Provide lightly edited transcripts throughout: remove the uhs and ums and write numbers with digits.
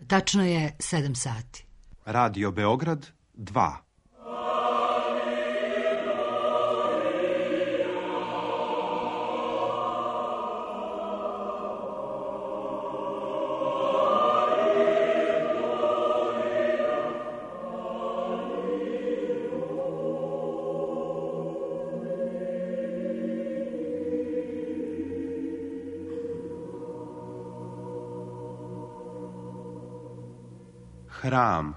Tačno je 7 sati. Radio Beograd 2. Hram.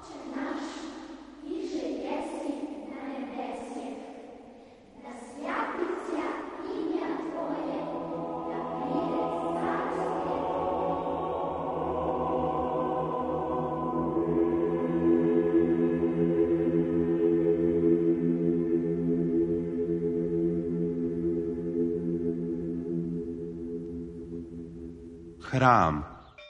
Hram.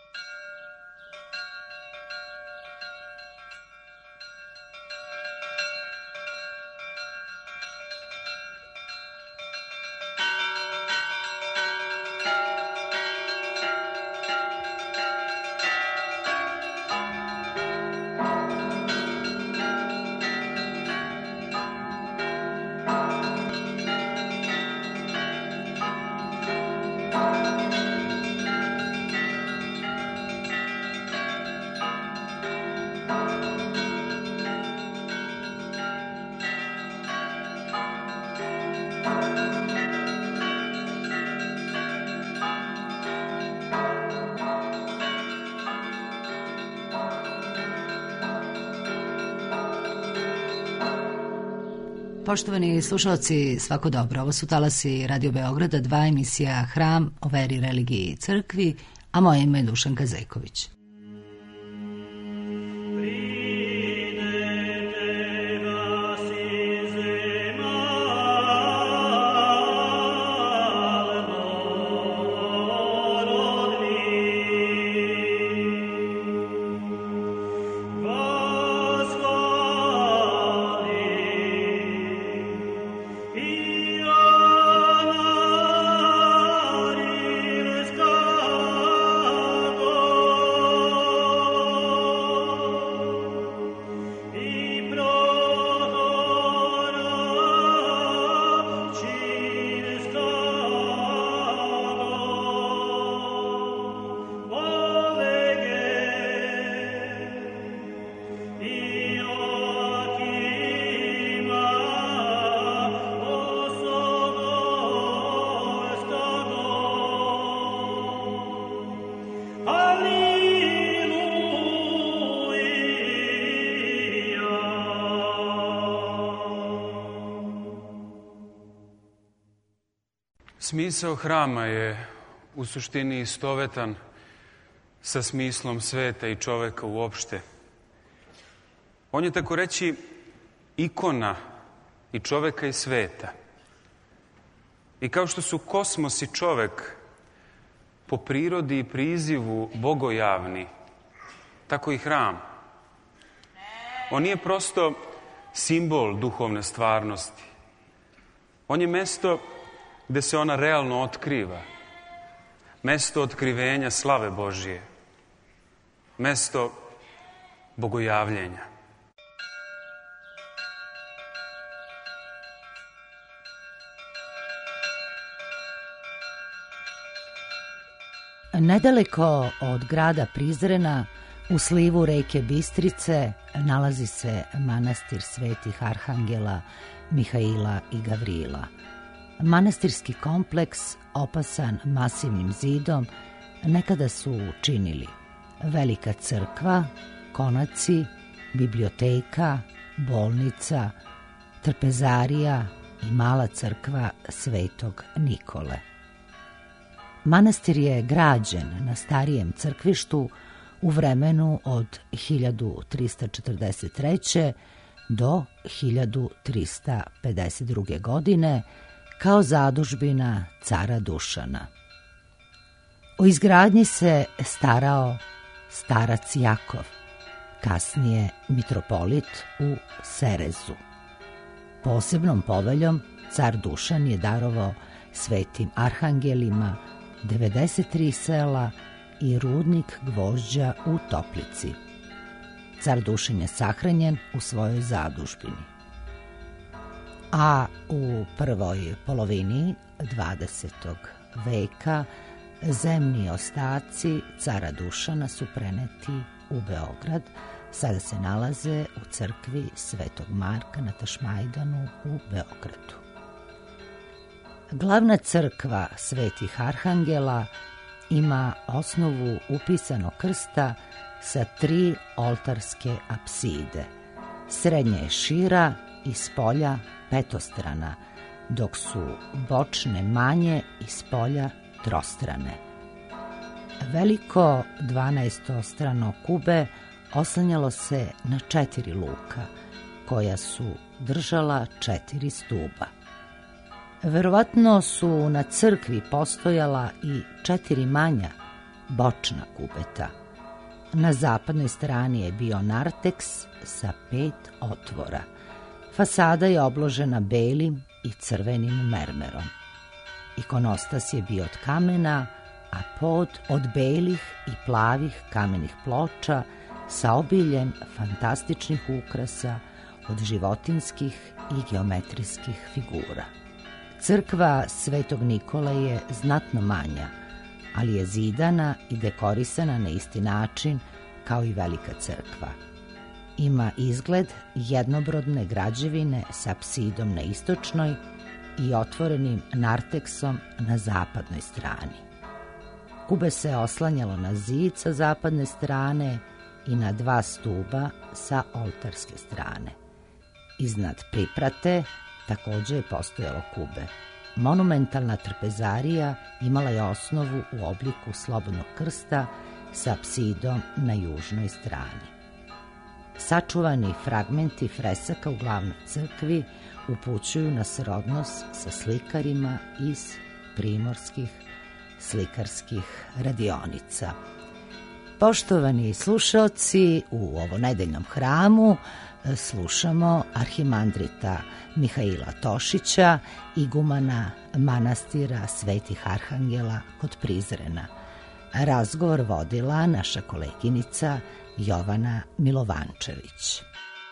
Poštovani slušalci, svako dobro. Ovo su talasi Radio Beograda 2, emisija Hram o veri, religiji i crkvi, a moje ime je Dušanka Zejković. Smisao hrama je u suštini istovetan sa smislom sveta i čoveka uopšte. On je tako reći ikona i čoveka i sveta. I kao što su kosmos i čovek po prirodi i prizivu bogojavni, tako i hram. On nije prosto simbol duhovne stvarnosti. On je mesto gde se ona realno otkriva. Mesto otkrivenja slave Božije. Mesto bogojavljenja. Nedaleko od grada Prizrena, u slivu reke Bistrice, nalazi se manastir svetih arhangela Mihaila i Gavrila. Manastirski kompleks, opasan masivnim zidom, nekada su činili velika crkva, konaci, biblioteka, bolnica, trpezarija i mala crkva Svetog Nikole. Manastir je građen na starijem crkvištu u vremenu od 1343. do 1352. godine kao zadužbina cara Dušana. O izgradnji se starao starac Jakov, kasnije mitropolit u Serezu. Posebnom poveljom car Dušan je darovao svetim arhangelima 93 sela i rudnik gvožđa u Toplici. Car Dušan je sahranjen u svojoj zadužbini. A u prvoj polovini 20. veka zemni ostaci cara Dušana su preneti u Beograd. Sada se nalaze u crkvi Svetog Marka na Tašmajdanu u Beogradu. Glavna crkva Svetih Arhangela ima osnovu upisanog krsta sa 3 oltarske apside. Srednja je šira i spolja petostrana, dok su bočne manje i spolja trostrane. Veliko 12-strano kube oslanjalo se na 4 luka, koja su držala 4 stuba. Verovatno su na crkvi postojala i 4 manja bočna kubeta. Na zapadnoj strani je bio narteks sa 5 otvora. Fasada je obložena belim i crvenim mermerom. Ikonostas je bio od kamena, a pod od belih i plavih kamenih ploča sa obiljem fantastičnih ukrasa od životinskih i geometrijskih figura. Crkva Svetog Nikole je znatno manja, ali je zidana i dekorisana na isti način kao i velika crkva. Ima izgled jednobrodne građevine sa apsidom na istočnoj i otvorenim narteksom na zapadnoj strani. Kube se oslanjalo na zid sa zapadne strane i na 2 stuba sa oltarske strane. Iznad priprate također je postojalo kube. Monumentalna trpezarija imala je osnovu u obliku slobodnog krsta sa apsidom na južnoj strani. Sačuvani fragmenti fresaka u glavnoj crkvi upućuju na srodnos sa slikarima iz primorskih slikarskih radionica. Poštovani slušaoci, u ovom nedeljnom hramu slušamo arhimandrita Mihaila Tošića, igumana manastira Svetih Arhangela kod Prizrena. Razgovor vodila naša koleginica Jovana Milovančević.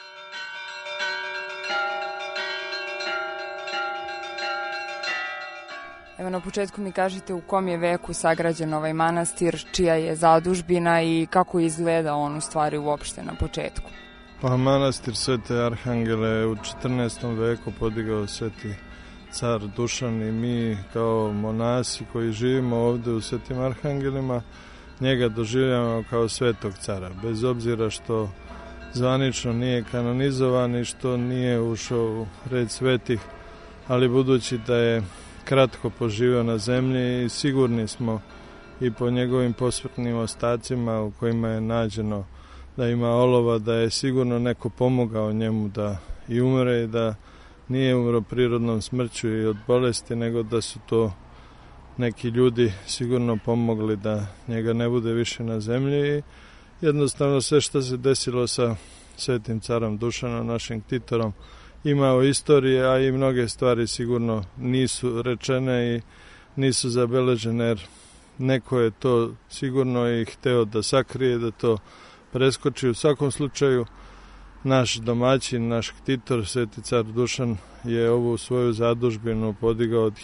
Evo, na početku mi kažite u kom je veku sagrađen ovaj manastir, čija je zadužbina i kako izgleda on u stvari uopšte na početku? Pa manastir Svete Arhangele u 14. veku podigao Sveti car Dušan i mi kao monasi koji živimo ovde u Svetim Arhangelima njega doživljavamo kao svetog cara, bez obzira što zvanično nije kanonizovan i što nije ušao u red svetih, ali budući da je kratko poživio na zemlji i sigurni smo i po njegovim posmrtnim ostacima u kojima je nađeno da ima olova, da je sigurno neko pomogao njemu da i umre i da nije umro prirodnom smrću i od bolesti, nego da su to neki ljudi sigurno pomogli da njega ne bude više na zemlji i jednostavno sve što se desilo sa Svetim carom Dušanom, našim ktitorom, imao istorije, a i mnoge stvari sigurno nisu rečene i nisu zabeležene, jer neko je to sigurno i hteo da sakrije, da to preskoči. U svakom slučaju, naš domaćin, naš ktitor, Sveti car Dušan, je ovu svoju zadužbinu podigao od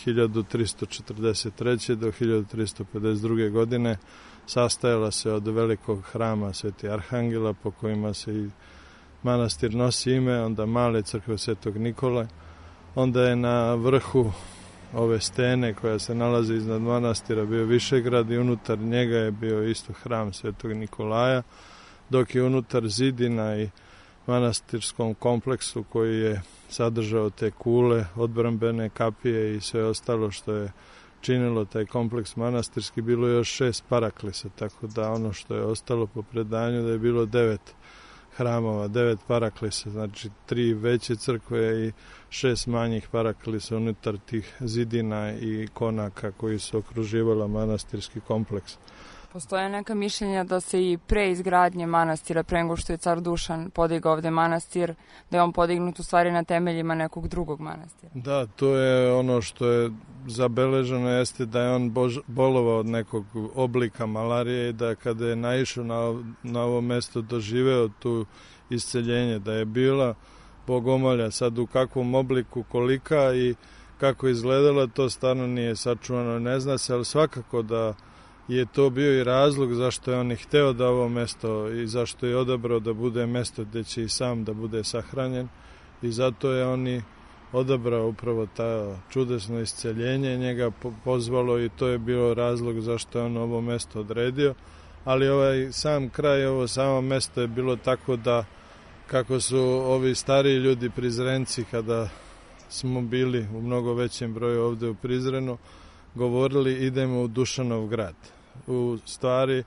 1343. do 1352. godine. Sastajala se od velikog hrama Sveti Arhangela, po kojima se i manastir nosi ime, onda male crkve Svetog Nikole. Onda je na vrhu ove stene koja se nalazi iznad manastira bio Višegrad i unutar njega je bio isto hram Svetog Nikolaja, dok je unutar zidina i manastirskom kompleksu koji je sadržao te kule, odbrambene kapije i sve ostalo što je činilo taj kompleks manastirski, bilo još 6 paraklisa, tako da ono što je ostalo po predanju da je bilo 9 hramova, 9 paraklisa, znači 3 veće crkve i 6 manjih paraklisa unutar tih zidina i konaka koji su okruživala manastirski kompleks. Postoje neka mišljenja da se i pre izgradnje manastira, pre nego što je car Dušan podigao ovde manastir, da je on podignut u stvari na temeljima nekog drugog manastira. Da, to je ono što je zabeleženo, jeste da je on bolovao od nekog oblika malarije i da kada je naišao na ovo mesto doživeo tu isceljenje, da je bila bogomolja, sad u kakvom obliku, kolika i kako izgledala, to stvarno nije sačuvano, ne zna se, ali svakako da je to bio i razlog zašto je on i hteo da ovo mesto i zašto je odabrao da bude mesto gde će i sam da bude sahranjen i zato je on i odabrao upravo ta čudesno isceljenje, njega pozvalo i to je bio razlog zašto je on ovo mesto odredio, ali ovaj sam kraj, ovo samo mesto je bilo tako da kako su ovi stariji ljudi Prizrenci kada smo bili u mnogo većem broju ovde u Prizrenu, govorili idemo u Dušanov grad. U stvari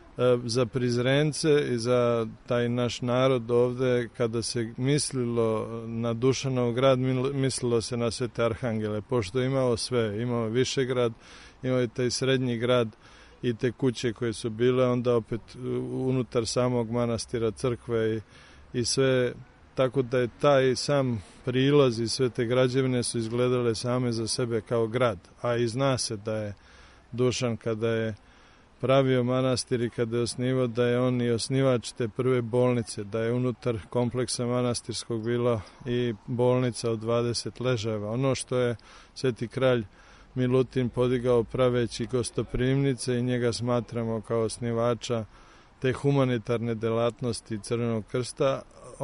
za Prizrence i za taj naš narod ovde kada se mislilo na Dušanov grad, mislilo se na Svete Arhangele, pošto je imao sve, imao Višegrad, imao i taj srednji grad i te kuće koje su bile, onda opet unutar samog manastira crkve i sve, tako da je taj sam prilaz i sve te građevine su izgledale same za sebe kao grad, a i zna se da je Dušan kada je pravio manastir i kada je osnivao da je on i osnivač te prve bolnice, da je unutar kompleksa manastirskog bila i bolnica od 20 ležajeva. Ono što je Sveti kralj Milutin podigao praveći gostoprimnice i njega smatramo kao osnivača te humanitarne delatnosti Crvenog krsta,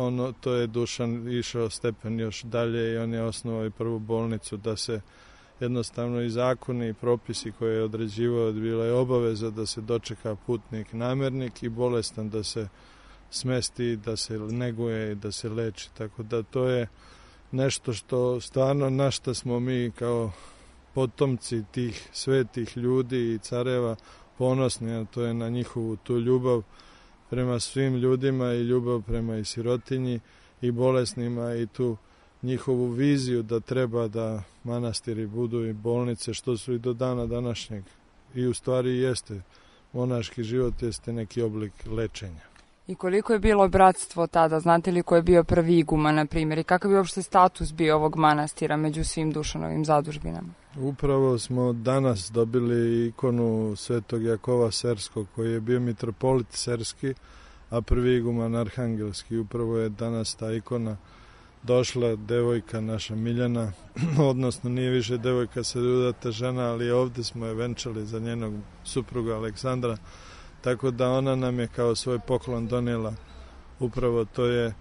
to je Dušan išao stepen još dalje i on je osnovao i prvu bolnicu da se jednostavno i zakoni i propisi koje je određivao, bila je obaveza da se dočeka putnik namernik i bolestan da se smesti, da se neguje i da se leči. Tako da to je nešto što stvarno na šta smo mi kao potomci tih svetih ljudi i careva ponosni, a to je na njihovu tu ljubav prema svim ljudima i ljubav prema i sirotinji i bolesnima i tu njihovu viziju da treba da manastiri budu i bolnice, što su i do dana današnjeg. I u stvari jeste, monaški život jeste neki oblik lečenja. I koliko je bilo bratstvo tada? Znate li ko je bio prvi iguman, na primjer? I kakav je uopšte status bio ovog manastira među svim Dušanovim zadužbinama? Upravo smo danas dobili ikonu Svetog Jakova Serskog, koji je bio mitropolit Serski, a prvi iguman Arhangelski. Upravo je danas ta ikona došla, devojka naša Miljana, odnosno nije više devojka, sad je udata žena, ali ovde smo je venčali za njenog supruga Aleksandra, tako da ona nam je kao svoj poklon donijela. Upravo to je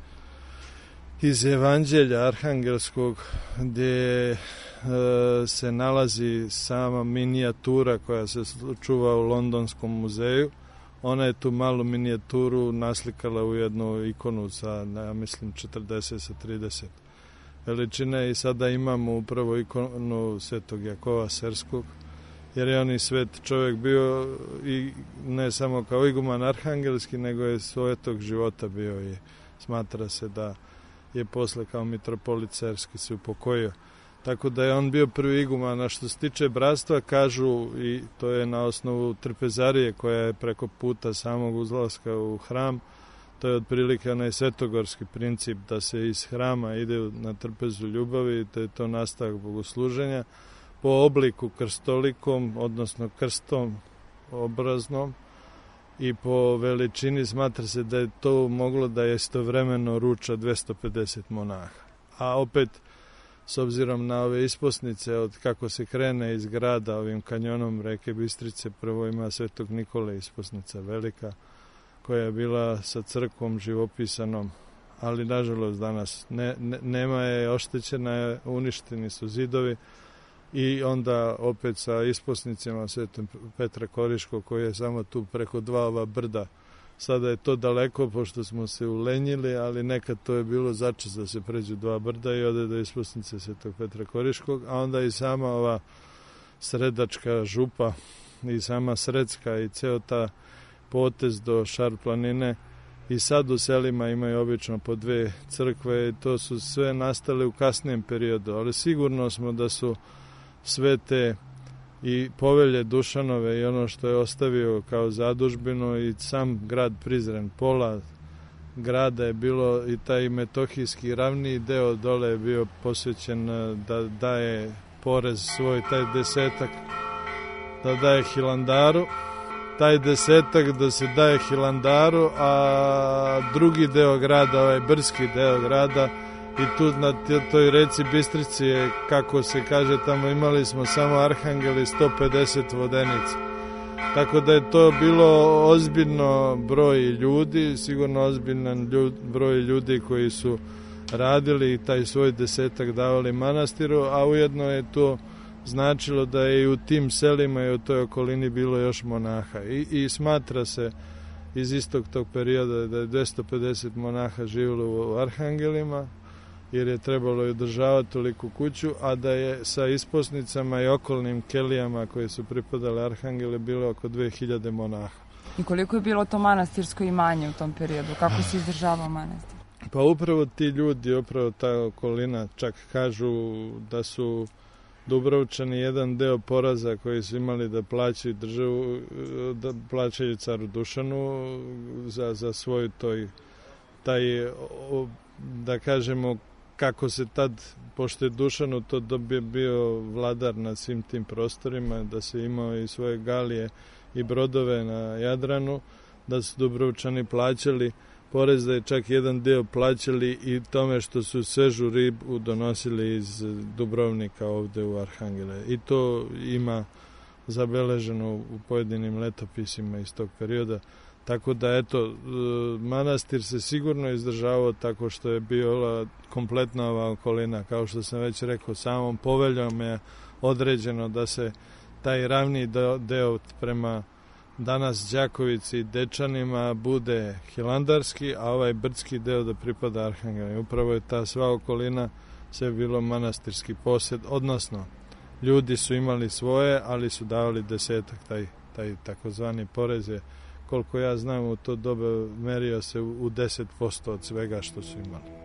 iz Evanđelja Arhangelskog gdje se nalazi sama minijatura koja se čuva u Londonskom muzeju. Ona je tu malu minijaturu naslikala u jednu ikonu sa, ja mislim, 40 sa 30 veličine i sada imamo upravo ikonu Svetog Jakova Serskog, jer je on i svet čovjek bio i ne samo kao iguman arhangelski, nego je svetog života bio i smatra se da je posle kao mitropolit Serski se upokojio. Tako da je on bio prvi iguman, a što se tiče bratstva, kažu, i to je na osnovu trpezarije koja je preko puta samog uzlaska u hram, to je otprilike onaj svetogorski princip da se iz hrama ide na trpezu ljubavi, da je to nastavak bogosluženja, po obliku krstolikom, odnosno krstom obraznom i po veličini smatra se da je to moglo da je istovremeno ruča 250 monaha. A opet, s obzirom na ove isposnice, od kako se krene iz grada ovim kanjonom reke Bistrice, prvo ima Svetog Nikole isposnica velika, koja je bila sa crkvom živopisanom, ali nažalost danas nema je, oštećena, uništeni su zidovi, i onda opet sa isposnicima Svetog Petra Koriškog, koji je samo tu preko dva ova brda. Sada je to daleko, pošto smo se ulenjili, ali nekad to je bilo začas da se pređu dva brda i ode do isposnice Svetog Petra Koriškog, a onda i sama ova Sredačka župa i sama Sredska i ceo ta potez do Šar planine. I sad u selima imaju obično po dve crkve i to su sve nastale u kasnijem periodu, ali sigurno smo da su sve te i povelje Dušanove i ono što je ostavio kao zadužbinu i sam grad Prizren. Pola grada je bilo i taj metohijski ravniji deo dole je bio posvećen da daje porez svoj, taj desetak da daje Hilandaru, taj desetak da se daje Hilandaru, a drugi deo grada, ovaj brdski deo grada, i tu na toj reci Bistrici je, kako se kaže tamo, imali smo samo arhangeli 150 vodenica. Tako da je to bilo ozbiljno broj ljudi, sigurno ozbiljan broj ljudi koji su radili i taj svoj desetak davali manastiru, a ujedno je to značilo da je i u tim selima i u toj okolini bilo još monaha. I smatra se iz istog tog perioda da je 250 monaha živjelo u Arhangelima, jer je trebalo i održavati toliku kuću, a da je sa isposnicama i okolnim kelijama koje su pripadale Arhangele bilo oko 2000 monaha. I koliko je bilo to manastirsko imanje u tom periodu? Kako se izdržavao manastir? Pa upravo ti ljudi, upravo ta okolina, čak kažu da su Dubrovčani jedan deo poraza koji su imali da plaćaju državu, da plaćaju caru Dušanu za svoj taj, da kažemo, kako se tad, pošto je Dušanu to bio vladar na svim tim prostorima, da se imao i svoje galije i brodove na Jadranu, da su Dubrovčani plaćali porez, da je čak jedan deo plaćali i tome što su svežu ribu donosili iz Dubrovnika ovde u Arhangele. I to ima zabeleženo u pojedinim letopisima iz tog perioda. Tako da, eto, manastir se sigurno izdržavao tako što je bila kompletna ova okolina. Kao što sam već rekao, samom poveljom je određeno da se taj ravni deo prema danas Đakovici i Dečanima bude hilandarski, a ovaj brdski deo da pripada Arhangelima. Upravo je ta sva okolina sve bilo manastirski posjed, odnosno ljudi su imali svoje, ali su davali desetak, taj takozvani porez je, koliko ja znam, u to doba merio se u 10% od svega što su imali.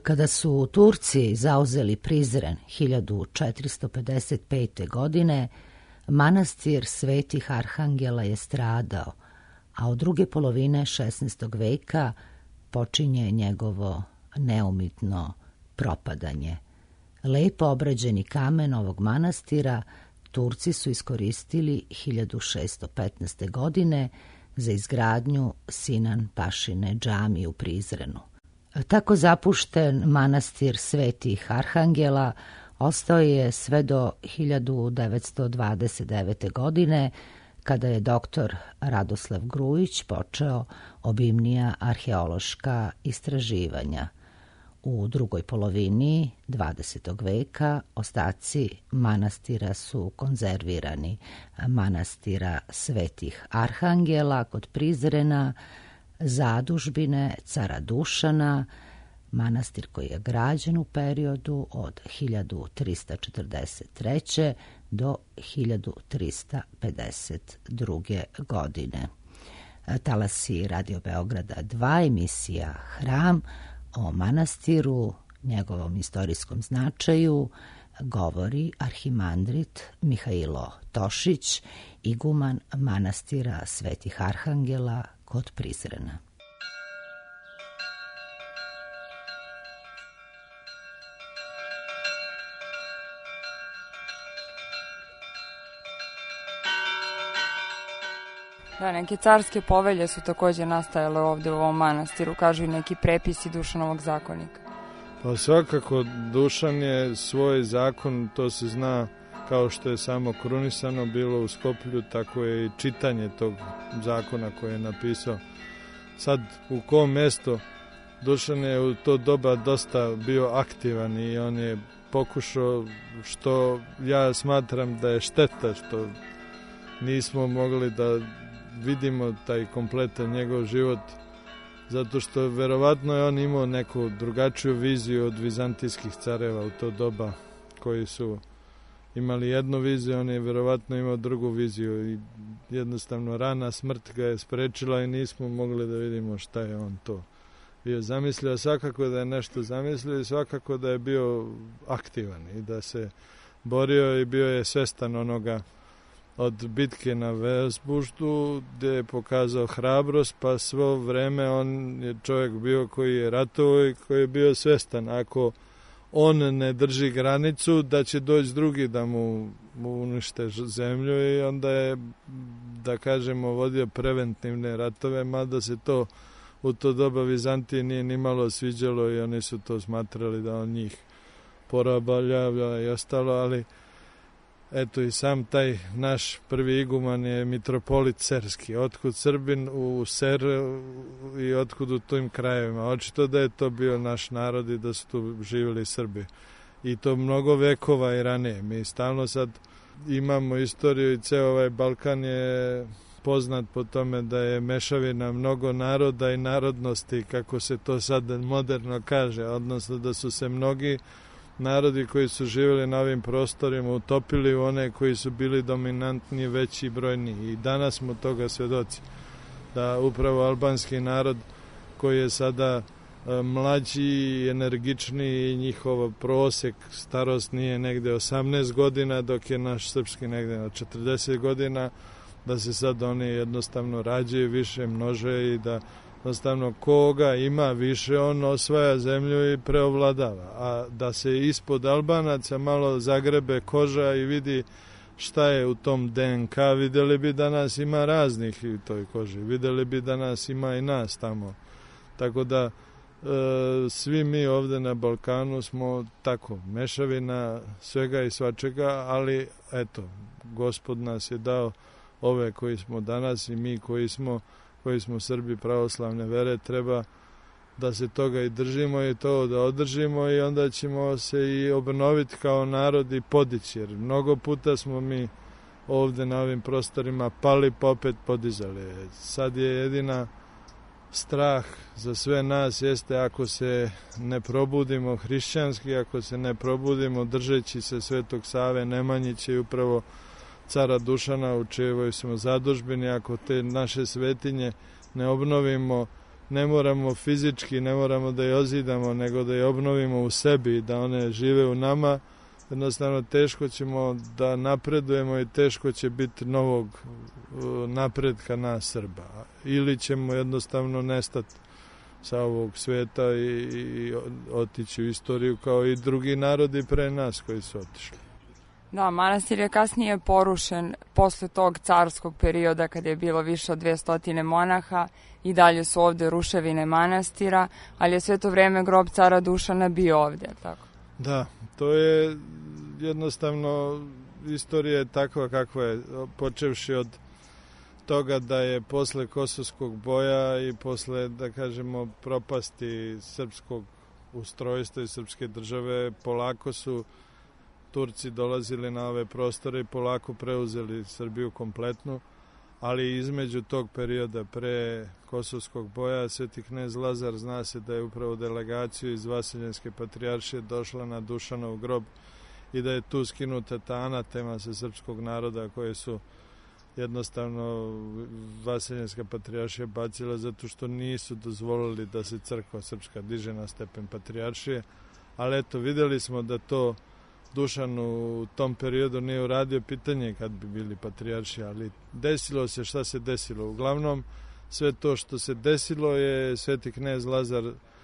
Kada su Turci zauzeli Prizren 1455. godine, manastir Svetih Arhangela je stradao, a od druge polovine 16. veka počinje njegovo neumitno propadanje. Lepo obrađeni kamen ovog manastira Turci su iskoristili 1615. godine za izgradnju Sinan Pašine džamije u Prizrenu. Tako zapušten manastir Svetih Arhangela ostao je sve do 1929. godine, kada je doktor Radoslav Grujić počeo obimnija arheološka istraživanja. U drugoj polovini 20. veka ostaci manastira su konzervirani. Manastira Svetih Arhangela kod Prizrena, zadužbine cara Dušana, manastir koji je građen u periodu od 1343. do 1352. godine. Talasi Radio Beograda 2, emisija Hram, o manastiru, njegovom istorijskom značaju, govori arhimandrit Mihailo Tošić, iguman manastira Svetih Arhangela kod Prizrena. Da, neke carske povelje su također nastajale ovdje u ovom manastiru, kažu i neki prepisi Dušanovog zakonika. Pa svakako, Dušan je svoj zakon, to se zna, kao što je samo krunisano bilo u Skoplju, tako je i čitanje tog zakona koje je napisao. Sad, u kom mjestu, Dušan je u to doba dosta bio aktivan i on je pokušao, što ja smatram da je šteta, što nismo mogli da vidimo taj kompletan njegov život, zato što verovatno je on imao neku drugačiju viziju od vizantijskih careva u to doba, koji su imali jednu viziju, on je verovatno imao drugu viziju i jednostavno rana smrt ga je sprečila i nismo mogli da vidimo šta je on to bio zamislio. Svakako da je nešto zamislio i svakako da je bio aktivan i da se borio i bio je svestan onoga od bitke na Vesbuštu, gdje je pokazao hrabrost, pa svo vreme on je čovjek bio koji je ratovao i koji je bio svestan. Ako on ne drži granicu, da će doći drugi da mu unište zemlju i onda je, da kažemo, vodio preventivne ratove, mada se to u to doba Vizantije nije ni malo sviđalo i oni su to smatrali da on njih porabaljava i ostalo, ali eto i sam taj naš prvi iguman je mitropolit serski. Otkud Srbin u Ser i otkud u tim krajevima. Očito da je to bio naš narod i da su tu živjeli Srbi. I to mnogo vekova i ranije. Mi stalno sad imamo istoriju i ceo ovaj Balkan je poznat po tome da je mešavina mnogo naroda i narodnosti, kako se to sad moderno kaže, odnosno da su se mnogi narodi koji su živjeli na ovim prostorima utopili u one koji su bili dominantni, veći, brojni. I danas smo toga svedoci. Da upravo albanski narod koji je sada mlađi, energičniji i njihov prosjek starost nije negde 18 godina, dok je naš srpski negde na 40 godina, da se sad oni jednostavno rađaju više, množe i da jednostavno koga ima više, on osvaja zemlju i preovladava. A da se ispod Albanaca malo zagrebe koža i vidi šta je u tom DNK, vidjeli bi da nas ima raznih u toj koži, vidjeli bi da nas ima i nas tamo. Tako da svi mi ovdje na Balkanu smo tako, mešavina svega i svačega, ali eto, Gospod nas je dao ove koji smo danas i mi koji smo Srbi pravoslavne vere, treba da se toga i držimo i to da održimo i onda ćemo se i obnoviti kao narod i podići, jer mnogo puta smo mi ovdje na ovim prostorima pali pa opet podizali. Sad je jedina strah za sve nas jeste ako se ne probudimo hrišćanski, ako se ne probudimo držeći se Svetog Save Nemanjića i upravo cara Dušana u čijevoj smo zadužbini, ako te naše svetinje ne obnovimo ne moramo fizički, ne moramo da je ozidamo, nego da je obnovimo u sebi, da one žive u nama. Jednostavno teško ćemo da napredujemo i teško će biti novog napretka nas Srba. Ili ćemo jednostavno nestati sa ovog sveta i otići u istoriju kao i drugi narodi pre nas koji su otišli. Da, manastir je kasnije porušen posle tog carskog perioda kada je bilo više od 200 monaha i dalje su ovde ruševine manastira, ali je sve to vreme grob cara Dušana bio ovde, tako? Da, to je jednostavno, istorija je takva kakva je, počevši od toga da je posle kosovskog boja i posle, da kažemo, propasti srpskog ustrojstva i srpske države, polako su Turci dolazili na ove prostore i polako preuzeli Srbiju kompletnu, ali između tog perioda pre kosovskog boja Sveti knez Lazar zna se da je upravo delegaciju iz Vaseljenske patrijaršije došla na Dušanov grob i da je tu skinuta ta anatema sa srpskog naroda koje su jednostavno Vaseljenska patrijaršija bacila zato što nisu dozvolili da se crkva srpska diže na stepen patrijaršije, ali eto, videli smo da to Dušan u tom periodu nije uradio, pitanje kad bi bili patrijaršija, ali desilo se šta se desilo. Uglavnom, sve to što se desilo je Sveti knez Lazar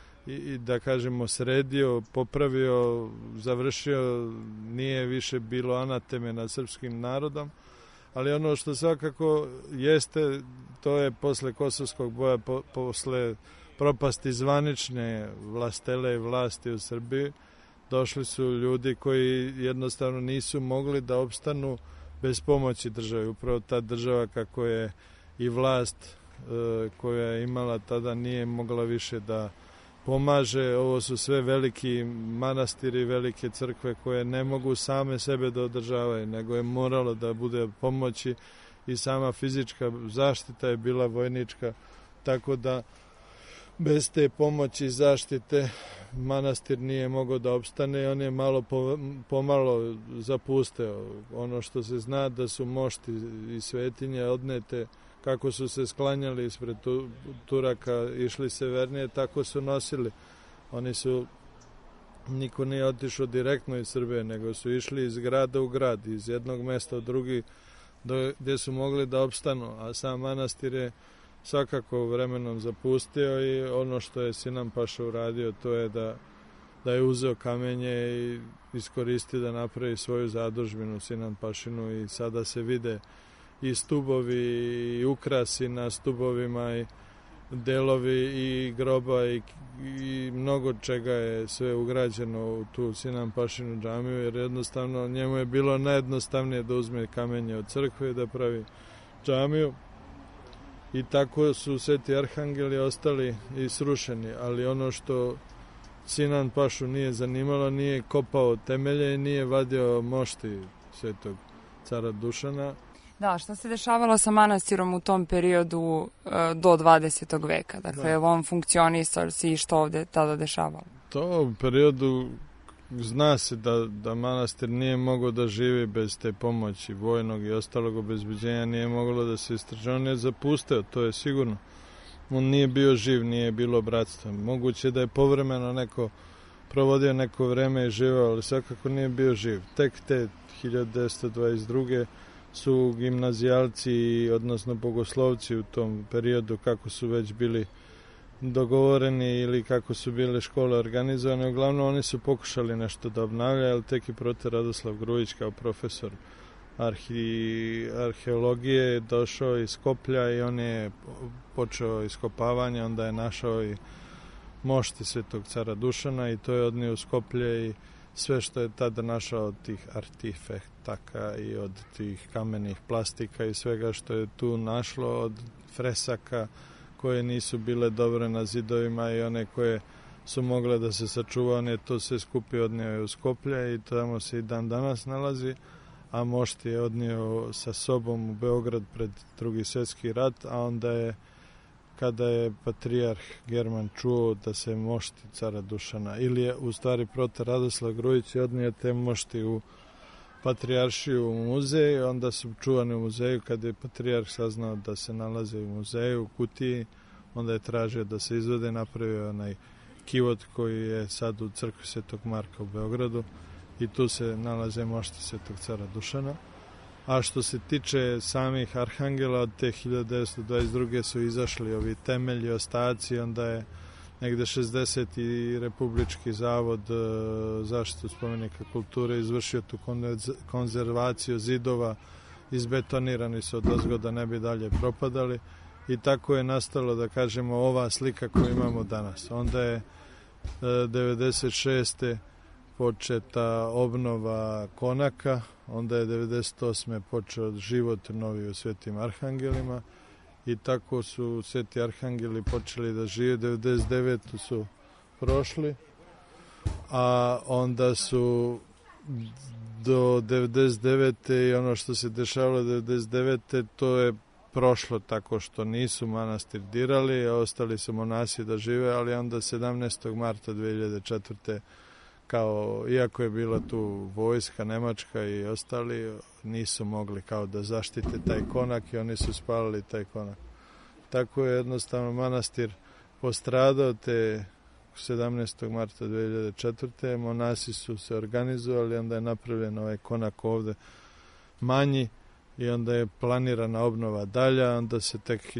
i da kažemo sredio, popravio, završio, nije više bilo anateme nad srpskim narodom, ali ono što svakako jeste, to je posle kosovskog boja, posle propasti zvanične vlastele vlasti u Srbiji, došli su ljudi koji jednostavno nisu mogli da opstanu bez pomoći države. Upravo ta država kako je i vlast koja je imala tada nije mogla više da pomaže. Ovo su sve veliki manastiri, velike crkve koje ne mogu same sebe da održavaju, nego je moralo da bude pomoći i sama fizička zaštita je bila vojnička, tako da bez te pomoći i zaštite manastir nije mogao da opstane i on je malo pomalo zapusteo. Ono što se zna da su mošti i svetinje odnete, kako su se sklanjali ispred Turaka, išli severnije, tako su nosili. Oni su, niko nije otišao direktno iz Srbije, nego su išli iz grada u grad, iz jednog mesta u drugi, gdje su mogli da opstanu, a sam manastir je svakako vremenom zapustio i ono što je Sinan Paša uradio, to je da je uzeo kamenje i iskoristio da napravi svoju zadužbinu Sinan Pašinu i sada se vide i stubovi i ukrasi na stubovima i delovi i groba i mnogo čega je sve ugrađeno u tu Sinan Pašinu džamiju, jer jednostavno njemu je bilo najjednostavnije da uzme kamenje od crkve i da pravi džamiju. I tako su Sveti Arhangeli ostali i srušeni, ali ono što Sinan Pašu nije zanimalo, nije kopao temelje i nije vadio mošti Svetog cara Dušana. Da, šta se dešavalo sa manastirom u tom periodu do 20. veka? Dakle, je on funkcionisao i što ovde tada dešavalo? To u periodu zna se da manastir nije mogao da živi bez te pomoći vojnog i ostalog obezbeđenja, nije moglo da se istraže. On je zapusteo, to je sigurno. On nije bio živ, nije bilo bratstva. Moguće da je povremeno neko provodio neko vreme i živao, ali svakako nije bio živ. Tek te 1922. su gimnazijalci, odnosno bogoslovci u tom periodu, kako su već bili dogovoreni ili kako su bile škole organizovane, uglavnom oni su pokušali nešto da obnavljaju, ali tek i proter Radoslav Grujić kao profesor arheologije je došao iz Skoplja i on je počeo iskopavanje, onda je našao i mošti Svetog cara Dušana i to je odnio u Skoplje i sve što je tada našao od tih artefaktaka i od tih kamenih plastika i svega što je tu našlo, od fresaka koje nisu bile dobre na zidovima i one koje su mogle da se sačuva, on je to sve skupio, odnio je u Skoplje i tamo se i dan danas nalazi, a mošti je odnio sa sobom u Beograd pred Drugi svjetski rat, a onda je, kada je patrijarh German čuo da se mošti cara Dušana, ili je u stvari proter Radoslav Grujić odnio te mošti u patrijaršiju u muzej, onda su čuvani u muzeju. Kad je patrijarh saznao da se nalaze u muzeju u kutiji, onda je tražio da se izvede, napravio onaj kivot koji je sad u crkvi Svetog Marka u Beogradu i tu se nalaze mošti Svetog cara Dušana. A što se tiče samih arhangela, od te 1922. su izašli ovi temelji, ostaci, onda je negde 60. Republički zavod zaštitu spomenika kulture izvršio tu konzervaciju zidova, izbetonirani su odozgo da ne bi dalje propadali i tako je nastalo, da kažemo, ova slika koju imamo danas. Onda je 96. početa obnova konaka, onda je 98. počeo život novi u Svetim Arhangelima i tako su Sveti Arhangeli počeli da žive. 99. su prošli, a onda su do 99. i ono što se dešavalo 99. to je prošlo tako što nisu manastir dirali, a ostali su monasi da žive, ali onda 17. marta 2004. kao, iako je bila tu vojska nemačka i ostali, nisu mogli kao da zaštite taj konak i oni su spalili taj konak. Tako je jednostavno manastir postradao te 17. marta 2004. Monasi su se organizovali, onda je napravljen ovaj konak ovde manji i onda je planirana obnova dalja, onda se tek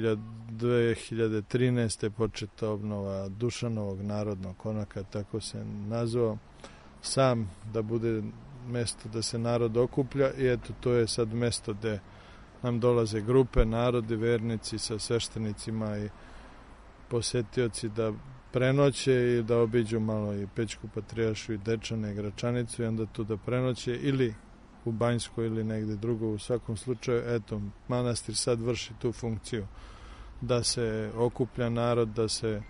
2013. početa obnova Dušanovog narodnog konaka, tako se nazvao, sam da bude mesto da se narod okuplja i eto to je sad mesto gde nam dolaze grupe, narodi, vernici sa sveštenicima i posetioci da prenoće i da obiđu malo i Pećku Patrijaršu i Dečane i Gračanicu i onda tu da prenoće ili u Banjskoj ili negde drugo. U svakom slučaju, eto, manastir sad vrši tu funkciju da se okuplja narod, da se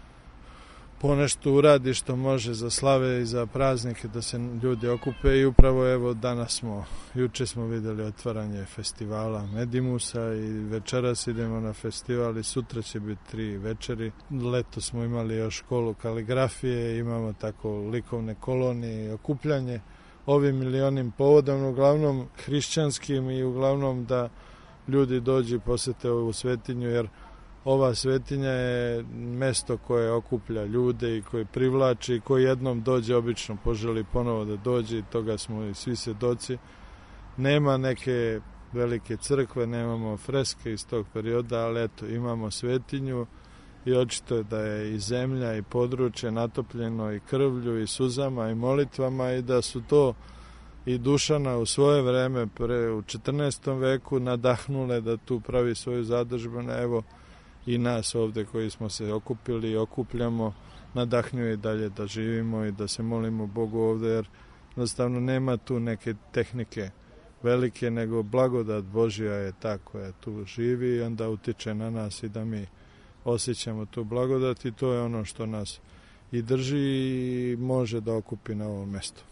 ponešto uradi što može za slave i za praznike, da se ljudi okupe i upravo evo danas juče smo videli otvaranje festivala Medimusa i večeras idemo na festival i sutra će biti 3 večeri. Leto smo imali još školu kaligrafije, imamo tako likovne kolonije i okupljanje ovim ili onim povodom, uglavnom hrišćanskim i uglavnom da ljudi dođu i posete ovu svetinju, jer ova svetinja je mesto koje okuplja ljude i koje privlači i koji jednom dođe obično poželi ponovo da dođe i toga smo i svi svedoci. Nema neke velike crkve, nemamo freske iz tog perioda, ali eto, imamo svetinju i očito je da je i zemlja i područje natopljeno i krvlju i suzama i molitvama i da su to i Dušana u svoje vreme u 14. veku nadahnule da tu pravi svoju zadržbenu. Evo i nas ovde koji smo se okupili i okupljamo nadahnjuje i dalje da živimo i da se molimo Bogu ovde, jer jednostavno nema tu neke tehnike velike, nego blagodat Božja je ta koja tu živi i onda utiče na nas i da mi osjećamo tu blagodat i to je ono što nas i drži i može da okupi na ovom mestu.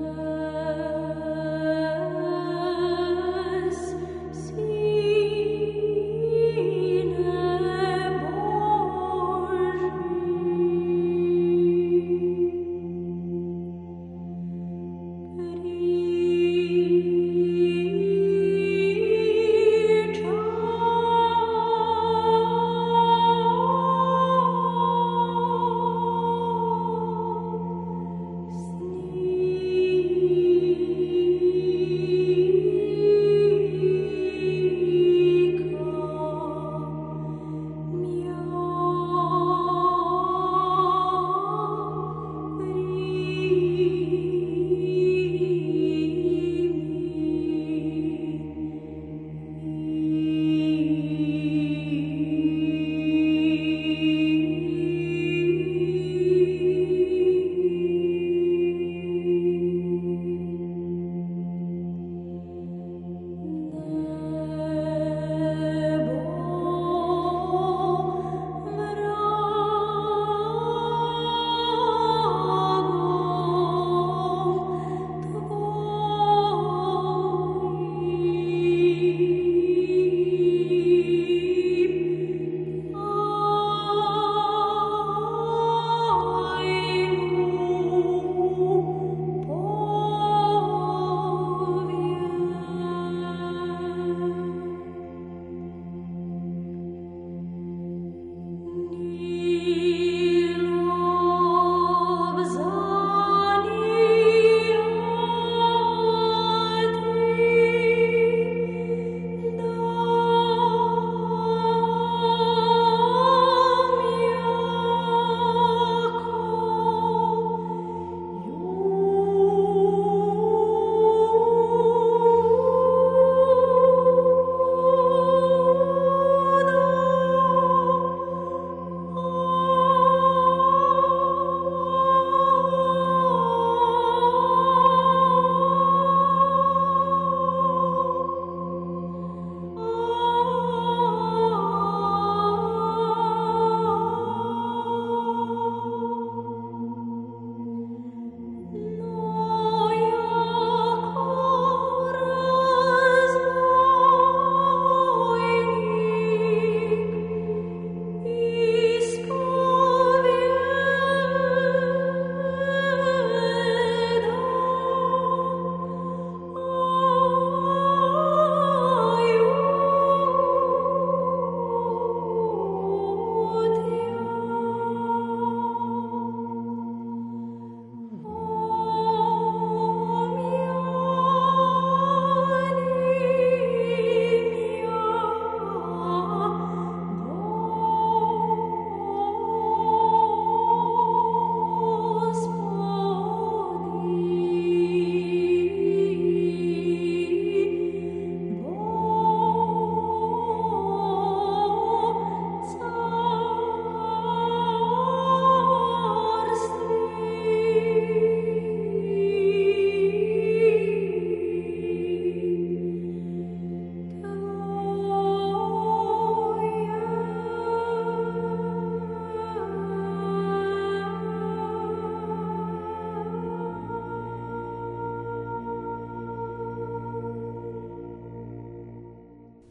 See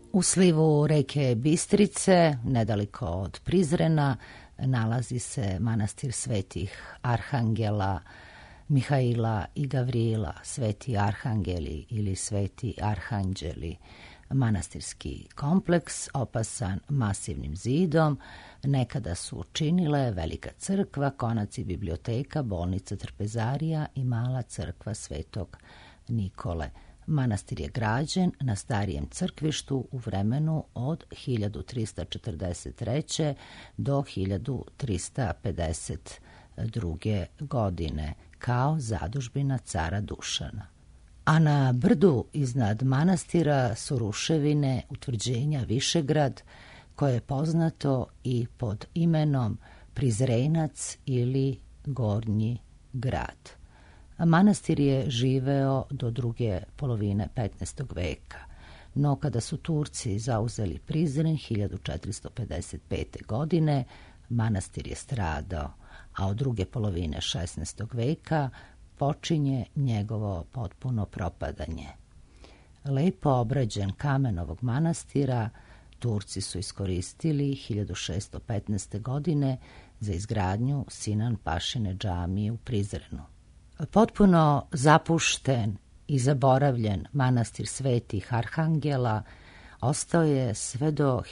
U slivu reke Bistrice, nedaleko od Prizrena, nalazi se manastir svetih Arhangela, Mihaila i Gavrila, sveti arhangeli ili sveti arhanđeli. Manastirski kompleks opasan masivnim zidom, nekada su činile velika crkva, konac i biblioteka, bolnica Trpezarija i mala crkva svetog Nikole. Manastir je građen na starijem crkvištu u vremenu od 1343. do 1352. godine kao zadužbina cara Dušana. A na brdu iznad manastira su ruševine utvrđenja Višegrad, koje je poznato i pod imenom Prizrenac ili Gornji grad. Manastir je živeo do druge polovine 15. veka, no kada su Turci zauzeli Prizren 1455. godine, manastir je stradao, a od druge polovine 16. veka počinje njegovo potpuno propadanje. Lepo obrađen kamen ovog manastira Turci su iskoristili 1615. godine za izgradnju Sinan Pašine džamije u Prizrenu. Potpuno zapušten i zaboravljen manastir svetih Arhangela ostao je sve do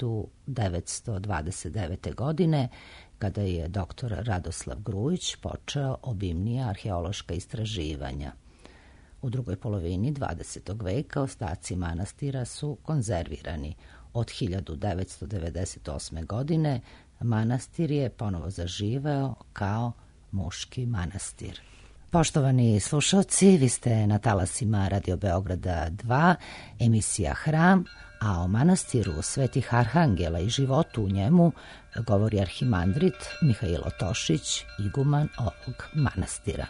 1929. godine, kada je dr. Radoslav Grujić počeo obimnija arheološka istraživanja. U drugoj polovini 20. veka ostaci manastira su konzervirani. Od 1998. godine manastir je ponovo zaživeo kao muški manastir. Poštovani slušalci, vi ste na talasima Radio Beograda 2, emisija Hram, a o manastiru svetih Arhangela i životu u njemu govori arhimandrit Mihailo Tošić, iguman ovog manastira.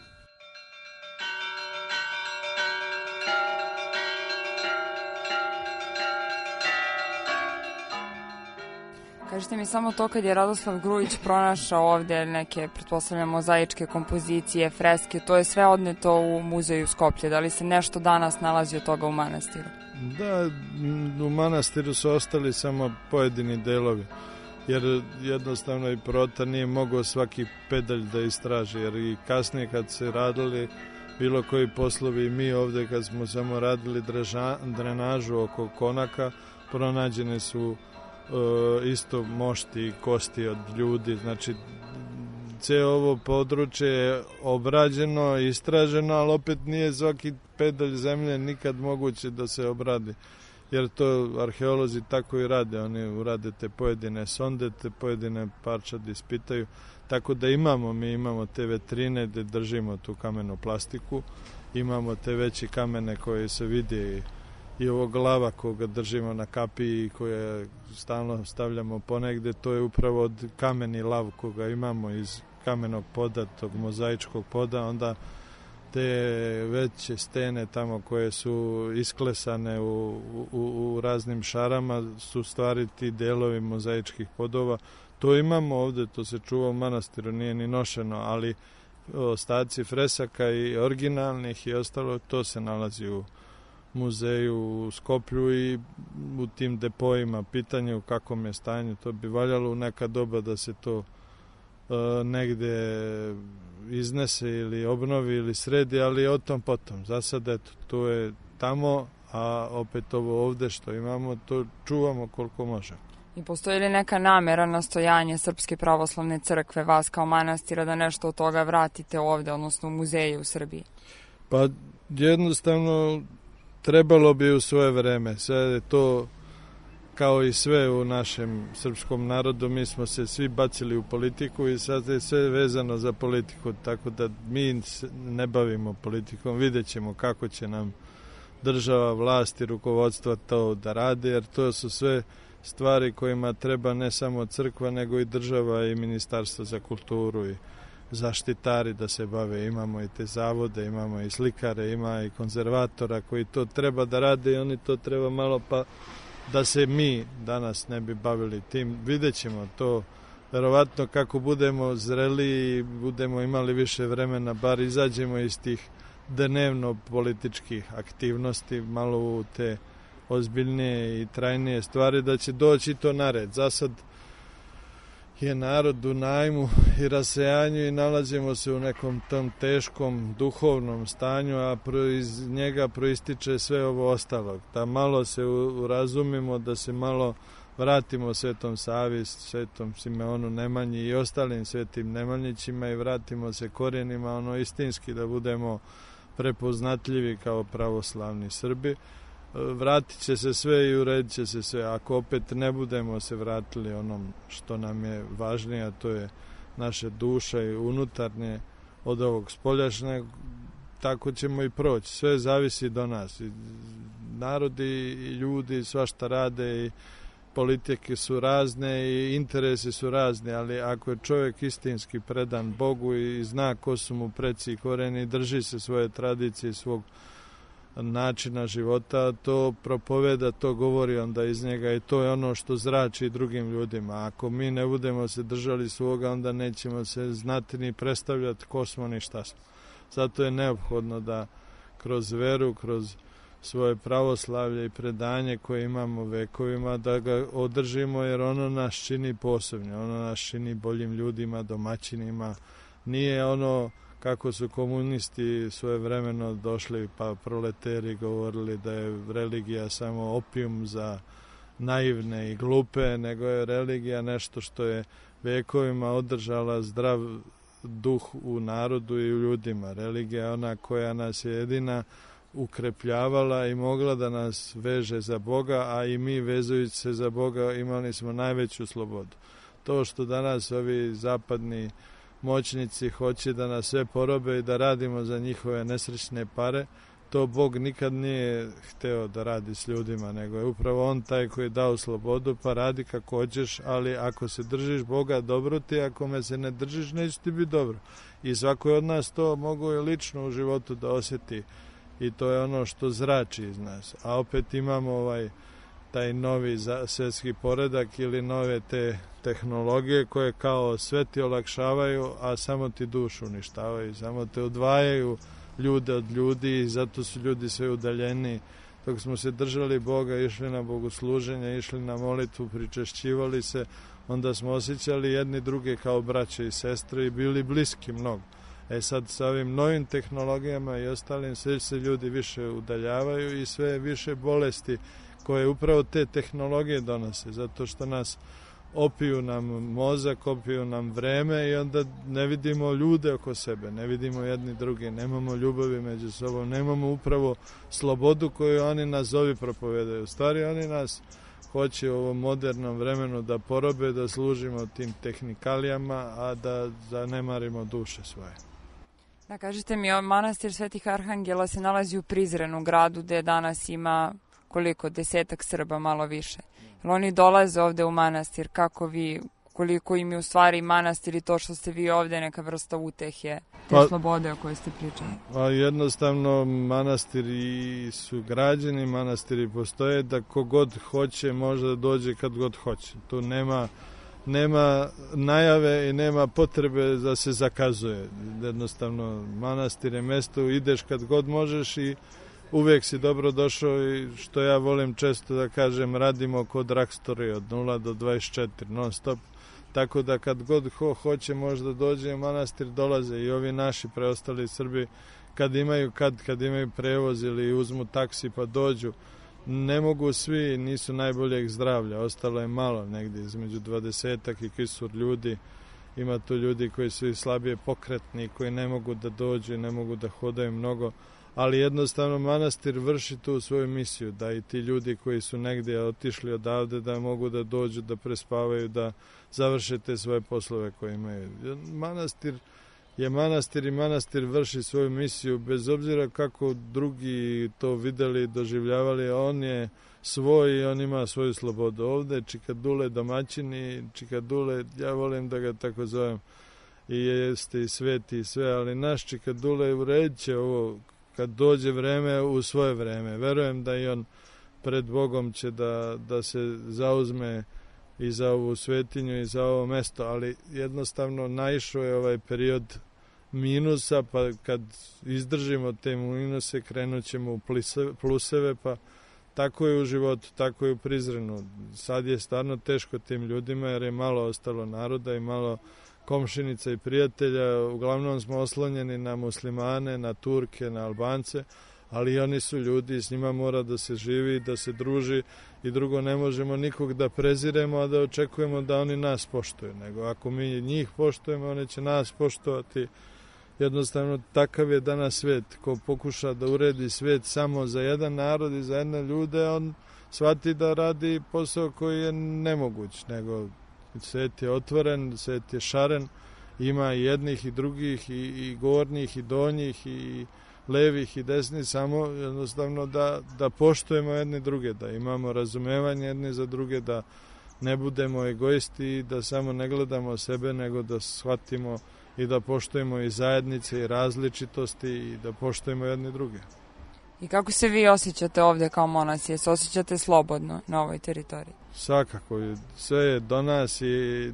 Kažite mi samo to kad je Radoslav Grujić pronašao ovde neke, pretpostavljam, mozaičke kompozicije, freske, to je sve odneto u muzeju Skoplje. Da li se nešto danas nalazi od toga u manastiru? Da, u manastiru su ostali samo pojedini delovi, jer jednostavno i Prota nije mogao svaki pedalj da istraži, jer i kasnije kad se radili bilo koji poslovi, mi ovde kad smo samo radili drenažu oko konaka, pronađene su isto mošti i kosti od ljudi, znači ceo ovo područje je obrađeno, istraženo, ali opet nije svaki pedalj zemlje nikad moguće da se obradi, jer to arheolozi tako i rade, oni urade te pojedine sonde, te pojedine parčad ispitaju, tako da mi imamo te vetrine gde držimo tu kamenu plastiku, imamo te veće kamene koje se vidi i ovo glava koga držimo na kapiji koje stalno stavljamo ponegde, to je upravo od kameni lav koga imamo iz kamenog poda, tog mozaičkog poda, onda te veće stene tamo koje su isklesane u raznim šarama su stvari ti delovi mozaičkih podova. To imamo ovde, to se čuva u manastiru, nije ni nošeno, ali ostaci fresaka i originalnih i ostalo, to se nalazi u muzeju u Skoplju i u tim depojima. Pitanje u kakvom je stanju, to bi valjalo u neka doba da se to negde iznese ili obnovi ili sredi, ali o tom potom. Za sad, eto, to je tamo, a opet ovo ovde što imamo, to čuvamo koliko možemo. I postoji li neka namera, nastojanje Srpske pravoslavne crkve, vas kao manastira, da nešto od toga vratite ovde, odnosno u muzeje u Srbiji? Pa jednostavno trebalo bi u svoje vreme. Sad je to kao i sve u našem srpskom narodu, mi smo se svi bacili u politiku i sad je sve vezano za politiku, tako da mi ne bavimo politikom, vidjet ćemo kako će nam država, vlast i rukovodstva to da rade, jer to su sve stvari kojima treba ne samo crkva, nego i država i ministarstvo za kulturu i zaštitari da se bave. Imamo i te zavode, imamo i slikare, ima i konzervatora koji to treba da rade i oni to treba malo pa da se mi danas ne bi bavili tim. Vidjet ćemo to, verovatno kako budemo zreli i budemo imali više vremena, bar izađemo iz tih dnevno političkih aktivnosti, malo u te ozbiljnije i trajnije stvari, da će doći to na red. Za sad je narod u najmu i rasejanju i nalazimo se u nekom tom teškom duhovnom stanju, a iz njega proističe sve ovo ostalo. Da malo se urazumimo, da se malo vratimo Svetom Savi, Svetom Simeonu Nemanji i ostalim svetim Nemanjićima i vratimo se korijenima, ono istinski, da budemo prepoznatljivi kao pravoslavni Srbi. Vratit će se sve i uredit će se sve. Ako opet ne budemo se vratili onom što nam je važnije, a to je naše duša i unutarnje od ovog spoljašnjeg, tako ćemo i proći. Sve zavisi do nas. I narodi i ljudi svašta rade i politike su razne i interesi su razni, ali ako je čovjek istinski predan Bogu i zna ko su mu preci i koreni, drži se svoje tradicije, svog načina života, to propoveda, to govori onda iz njega i to je ono što zrači drugim ljudima. Ako mi ne budemo se držali svoga, onda nećemo se znati ni predstavljati ko smo ni šta smo. Zato je neophodno da kroz veru, kroz svoje pravoslavlje i predanje koje imamo vekovima, da ga održimo, jer ono nas čini posebno, ono nas čini boljim ljudima, domaćinima. Nije ono kako su komunisti svojevremeno došli pa proleteri govorili da je religija samo opijum za naivne i glupe, nego je religija nešto što je vekovima održala zdrav duh u narodu i u ljudima. Religija je ona koja nas je jedina ukrepljavala i mogla da nas veže za Boga, a i mi vezujući se za Boga imali smo najveću slobodu. To što danas ovi zapadni moćnici hoće da nas sve porobe i da radimo za njihove nesrećne pare, to Bog nikad nije hteo da radi s ljudima, nego je upravo On taj koji je dao slobodu, pa radi kako hoćeš, ali ako se držiš Boga, dobro ti, ako me se ne držiš, neće ti biti dobro. I svako od nas to mogu i lično u životu da osjeti i to je ono što zrači iz nas. A opet imamo taj novi svjetski poredak ili nove te tehnologije koje kao sve ti olakšavaju, a samo ti dušu uništavaju, samo te odvajaju ljude od ljudi i zato su ljudi sve udaljeni. Dok smo se držali Boga, išli na bogosluženje, išli na molitvu, pričešćivali se, onda smo osjećali jedni druge kao braće i sestre i bili bliski mnogo. Sad sa ovim novim tehnologijama i ostalim sve se ljudi više udaljavaju i sve više bolesti koje upravo te tehnologije donose, zato što nas opiju nam mozak, opiju nam vreme i onda ne vidimo ljude oko sebe, ne vidimo jedni drugi, nemamo ljubavi među sobom, nemamo upravo slobodu koju oni nazovi propovedaju. U stvari oni nas hoće u ovom modernom vremenu da porobe, da služimo tim tehnikalijama, a da zanemarimo duše svoje. Da, kažete mi, manastir Svetih Arhangela se nalazi u Prizrenu, gradu gde danas ima koliko, 10-ak Srba, malo više. Jer oni dolaze ovde u manastir, koliko im je u stvari manastir i to što ste vi ovde neka vrsta utehe, te slobode o kojoj ste pričali? Jednostavno, manastiri su građeni, manastiri postoje, da kogod hoće može da dođe kad god hoće. Tu nema najave i nema potrebe da se zakazuje. Jednostavno, manastir je mesto, ideš kad god možeš i uvijek si dobro došao i što ja volim često da kažem, radimo kod Rakstori od 0 do 24, non stop. Tako da kad god hoće možda dođe u manastir, dolaze i ovi naši preostali Srbi kad imaju prevoz ili uzmu taksi pa dođu. Ne mogu svi, nisu najboljeg zdravlja, ostalo je malo negdje između 20-ak i kisur ljudi. Ima tu ljudi koji su i slabije pokretni, koji ne mogu da dođu i ne mogu da hodaju mnogo, ali jednostavno manastir vrši tu svoju misiju, da i ti ljudi koji su negdje otišli odavde da mogu da dođu, da prespavaju, da završe te svoje poslove koje imaju. Manastir je manastir i manastir vrši svoju misiju, bez obzira kako drugi to videli i doživljavali, on je svoj i on ima svoju slobodu. Ovde Čikadule domaćin i Čikadule, ja volim da ga tako zovem, i jeste i sveti i sve, ali naš Čikadule uredit će ovo kad dođe vreme u svoje vreme. Verujem da i on pred Bogom će da se zauzme i za ovu svetinju i za ovo mesto, ali jednostavno naišao je ovaj period minusa, pa kad izdržimo te minuse krenut ćemo u pluseve, pa tako je u životu, tako je u Prizrenu. Sad je stvarno teško tim ljudima jer je malo ostalo naroda i malo komšinica i prijatelja. Uglavnom smo oslonjeni na muslimane, na Turke, na Albance, ali oni su ljudi, s njima mora da se živi, da se druži i drugo, ne možemo nikog da preziremo, a da očekujemo da oni nas poštuju. Nego ako mi njih poštujemo, oni će nas poštovati. Jednostavno, takav je danas svet. Ko pokuša da uredi svet samo za jedan narod i za jedne ljude, on shvati da radi posao koji je nemoguć. Nego svet je otvoren, svet je šaren, ima i jednih i drugih, i gornjih i donjih, i levih i desnih, samo jednostavno da poštujemo jedni druge, da imamo razumevanje jedni za druge, da ne budemo egoisti i da samo ne gledamo sebe, nego da shvatimo i da poštujemo i zajednice i različitosti i da poštujemo jedni druge. I kako se vi osjećate ovde kao monasi? Se osjećate slobodno na ovoj teritoriji? Svakako, sve je do nas i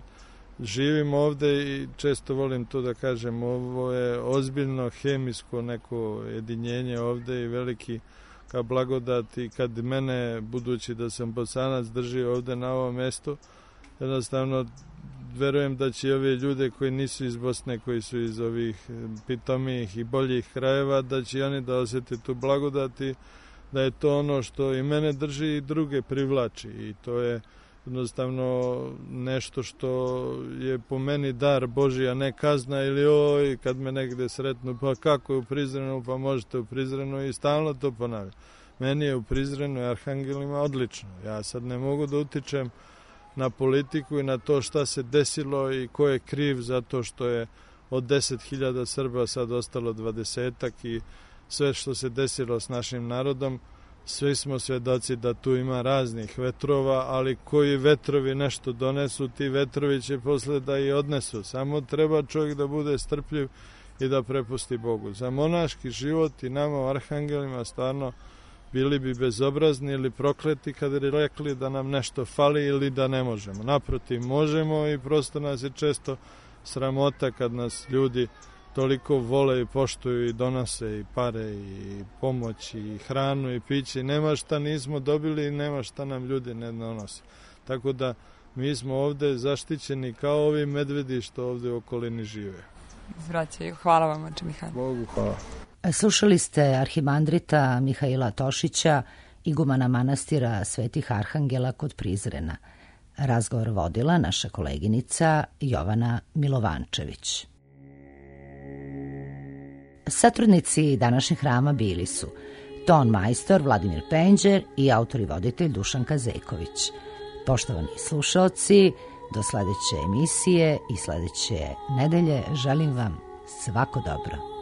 živim ovde i često volim to da kažem, ovo je ozbiljno hemijsko neko jedinjenje ovde i veliki kao blagodat i kad mene, budući da sam Bosanac, drži ovde na ovom mestu, jednostavno verujem da će ove ljude koji nisu iz Bosne, koji su iz ovih pitomijih i boljih krajeva, da će oni da osjeti tu blagodat i da je to ono što i mene drži i druge privlači i to je jednostavno nešto što je po meni dar Božji, a ne kazna ili oj, kad me negde sretnu, pa kako je u Prizrenu, pa možete u Prizrenu i stalno to ponavljam. Meni je u Prizrenu i Arhangelima odlično. Ja sad ne mogu da utičem na politiku i na to šta se desilo i ko je kriv zato što je od 10.000 Srba sad ostalo 20-ak i sve što se desilo s našim narodom. Svi smo svedoci da tu ima raznih vetrova, ali koji vetrovi nešto donesu, ti vetrovi će posle da i odnesu. Samo treba čovjek da bude strpljiv i da prepusti Bogu. Za monaški život i nama u Arhangelima stvarno bili bi bezobrazni ili prokleti kad bi rekli da nam nešto fali ili da ne možemo. Naprotiv, možemo i prosto nas je često sramota kad nas ljudi toliko vole i poštuju i donose i pare i pomoć i hranu i piće. Nema šta nismo dobili i nema šta nam ljudi ne donose. Tako da mi smo ovde zaštićeni kao ovi medvedi što ovde u okolini žive. Zvraćaju. Hvala vam, oče Mihajlo. Bogu hvala. Slušali ste arhimandrita Mihaila Tošića, igumana manastira Svetih Arhangela kod Prizrena. Razgovor vodila naša koleginica Jovana Milovančević. Satrudnici današnjeg hrama bili su ton majstor Vladimir Penđer i autor i voditelj Dušan Kazeković. Poštovani slušaoci, do sledeće emisije i sledeće nedelje želim vam svako dobro.